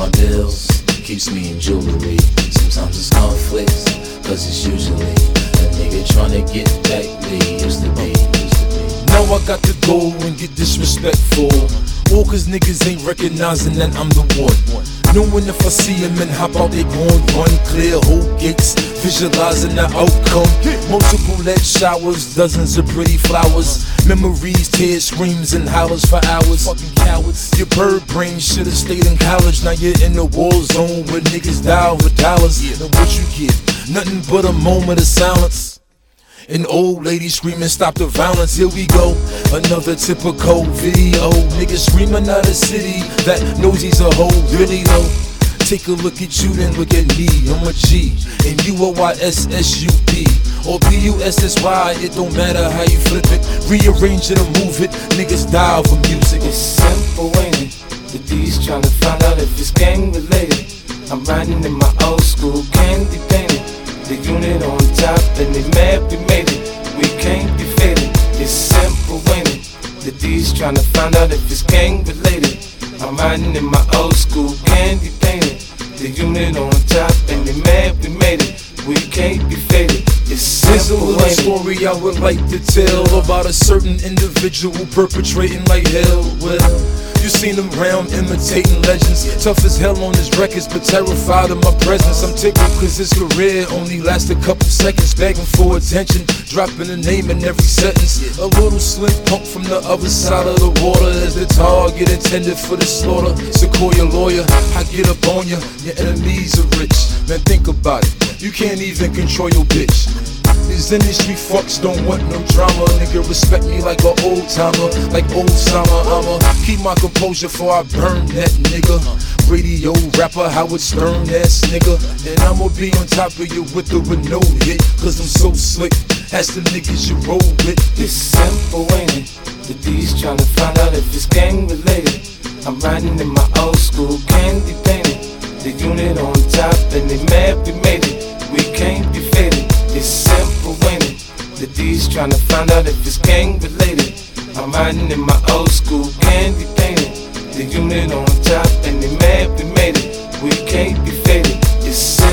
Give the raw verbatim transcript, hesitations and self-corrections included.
my bills, keeps me in jewelry. Sometimes it's conflicts, cause it's usually a nigga tryna get back where he used to be. Now I got to go and get disrespectful, all cause niggas ain't recognizing that I'm the one. Knowing if I see him and hop out, they gon' run, clear whole gates, visualizing the outcome. Multiple lead showers, dozens of pretty flowers, memories, tears, screams, and hollers for hours. Fucking cowards. Your bird brain should've stayed in college. Now you're in the war zone where niggas die over dollars. Now what you get? Nothing but a moment of silence. An old lady screaming, stop the violence, here we go. Another typical video. Niggas screaming out of city that knows he's a hoe, really though. Take a look at you, then look at me. I'm a G, and you a Y S S U P or B U S S Y, it don't matter how you flip it. Rearrange it or move it, niggas die over music. It's simple, ain't it? The D's tryna find out if it's gang related. I'm riding in my old school candy painted. The unit on top and they mad we made it. We can't be faded. It's simple, ain't it? The D's tryna find out if it's gang related. I'm riding in my old school candy painted. The unit on top and they mad we made it. We can't be faded. It's simple, There's a little story I would like to tell about a certain individual perpetrating like hell. Well, you seen him round imitating legends, tough as hell on his records but terrified of my presence. I'm tickled cause his career only lasts a couple seconds, begging for attention, dropping a name in every sentence. A little slick punk from the other side of the water as the target intended for the slaughter. Sequoia lawyer, I get up on ya, your enemies are rich. Man, think about it, you can't even control your bitch. These industry fucks don't want no drama. Nigga respect me like an old timer, like old summer. I'ma keep my composure before I burn that nigga. Radio rapper Howard Stern ass nigga. And I'ma be on top of you with the with no hit, cause I'm so slick, that's the niggas you roll with. It's simple, ain't it? The D's tryna find out if it's gang related. I'm riding in my old school candy painted. The unit on top and they mad we made it. We can't be faded. It's simple, ain't it? The D's tryna find out if it's gang related. I'm riding in my old school candy painted. The unit on top and they mad we made it. We can't be faded. It's simple.